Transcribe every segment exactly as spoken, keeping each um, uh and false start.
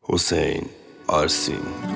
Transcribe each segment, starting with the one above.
حسین آرسین.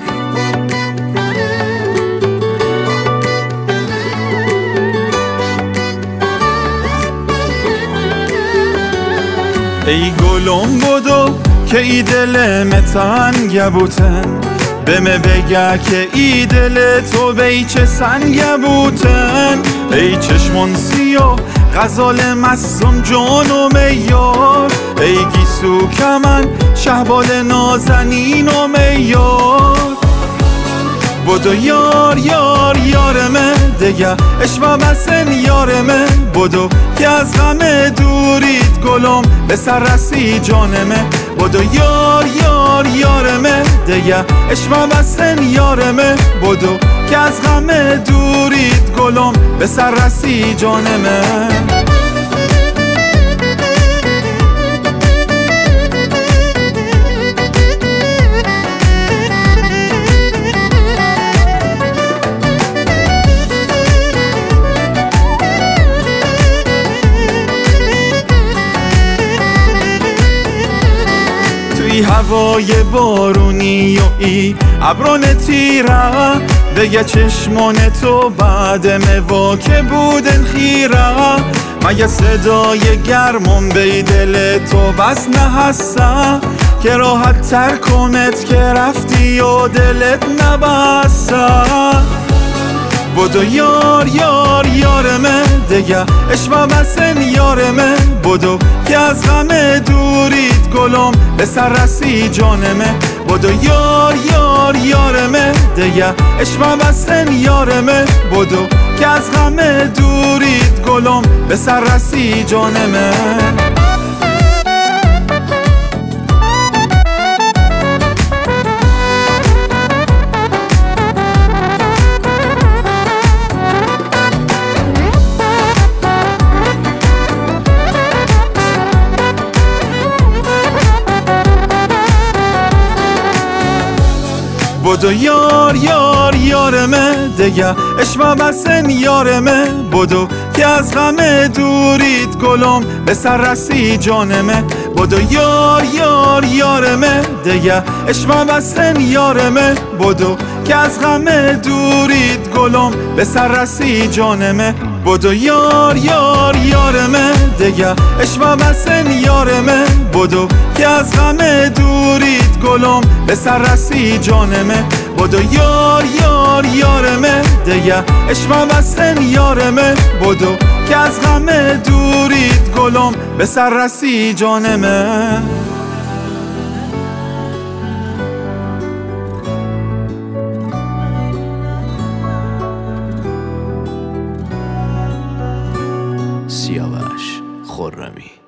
ای گلم بدو که ای دل تنگ بوتن، بمه بگه که ای دل تو بی چه سنگ بوتن. ای چشمون سیاه غزال مستم جان و میار، ای گیسو کمن شهبال نازنین و میار. بدو یار یار یارمه دگه اشوا بسن یارمه، بدو که از غم دورید گلم به سر رسی جانمه. بدو یار یار یارمه دگه اشوا بسن یارمه، بدو که از غم دورید گلم به سر رسی جانمه. ای هوای بارونی و ای ابرون تیره، دیگه چشمان تو بعد موا که بودن خیره. مگه صدای گرمون بی دل تو بس نهسته، که راحت تر کمت که رفتی و دلت نبسته. بدو یار یار یارمه دگه اشوا بسن یارمه، بدو که از غم دورید گلم به سر رسی جانمه. بدو یار یار یارمه دگه اشوا بسن یارمه، بدو که از غم دورید گلم به سر رسی جانمه. بدو یار یار یارمه دگه اشوا بسن یارمه، بدو که از غم دورید گلم به سر رسی جانمه. بدو یار یار یارمه دگه اشوا بسن یارمه، بدو که از غم دورید گلم به سر رسی جانمه. بدو یار یار یارمه دگه اشوا بسن یارمه، بدو که از غم دورید گلم به سر رسی جانمه. بدو یار یار یارمه دگه اشوا بسن یارمه، بدو که از غم دورید گلم به سر رسی جانمه. سیاوش خرمی.